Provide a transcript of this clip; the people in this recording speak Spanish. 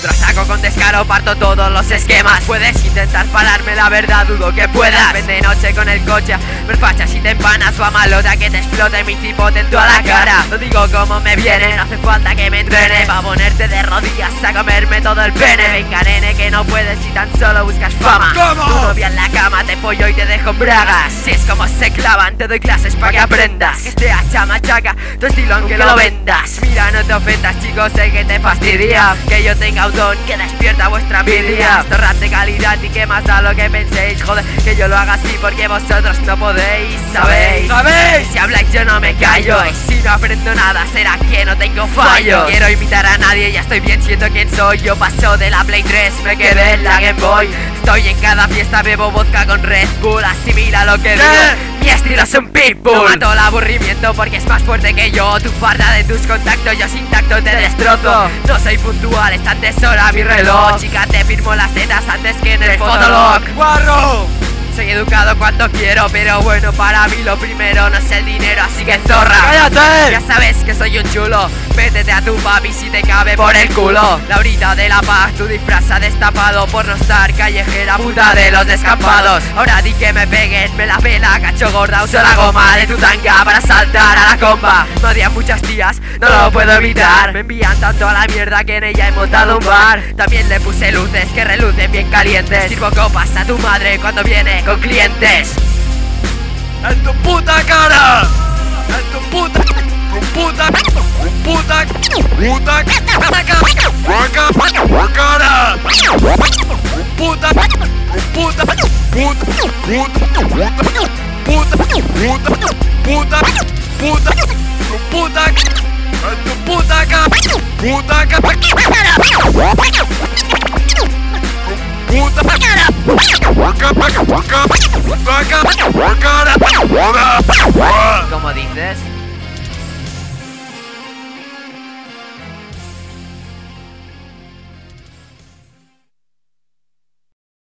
Contraataco con descaro, parto todos los esquemas. Puedes intentar pararme, la verdad dudo que puedas. Ven de noche con el coche, me fachas y te empanas. Va malota que te explote mi cipote en toda la cara. Lo digo como me viene, no hace falta que me entrene pa' ponerte de rodillas a comerme todo el pene. Venga nene que no puedes si tan solo buscas fama. ¿Cómo? Tu novia en la cama te pollo y te dejo en bragas. Si es como se clavan, te doy clases pa' que aprendas. Que este hacha machaca tu estilo aunque lo vendas. Mira no te ofendas chicos, sé que te fastidia que yo tenga un don que despierta vuestra envidia. Esto rap de calidad y que más da lo que penséis. Joder que yo lo haga así porque vosotros no podéis. ¿Sabéis? Si habláis yo no me callo. Y si no aprendo nada será que no tengo fallo. No quiero imitar a nadie, ya estoy bien siendo quien soy. Yo paso de la Play 3, me quedé en la Game Boy. Estoy en cada fiesta, bebo vodka con Red Bull. Asimila lo que digo, mi estilo es un pitbull. No mato el aburrimiento porque es más fuerte que yo. Tu farda de tus contactos, yo sin tacto te destrozo. No soy puntual, está en deshora mi reloj. Chica, te firmo las tetas antes que en el Fotolog. ¡Guarro! Soy educado cuando quiero, pero bueno, para mí lo primero no es el dinero, así que zorra. ¡Cállate! Ya sabes que soy un chulo, métete a tu papi si te cabe por el culo. Laurita de la Paz, tu disfraz ha destapado por no estar callejera, puta de los descampados. Ahora di que me peguen, me la pela, cacho gorda, uso la goma de tu tanga para saltar a la comba. Me odian muchas tías, no lo puedo evitar. Me envían tanto a la mierda que en ella he montado un bar. También le puse luces que relucen bien calientes. Sirvo copas a tu madre cuando viene con clientes. ¡En tu puta cara! ¡En tu puta! ¡Puta! ¡Puta! ¡Puta! ¡Cara! ¡Puta! ¡Puta! ¡Puta! ¡Puta! ¡En tu puta cara! ¡Puta! ¿Cómo dices?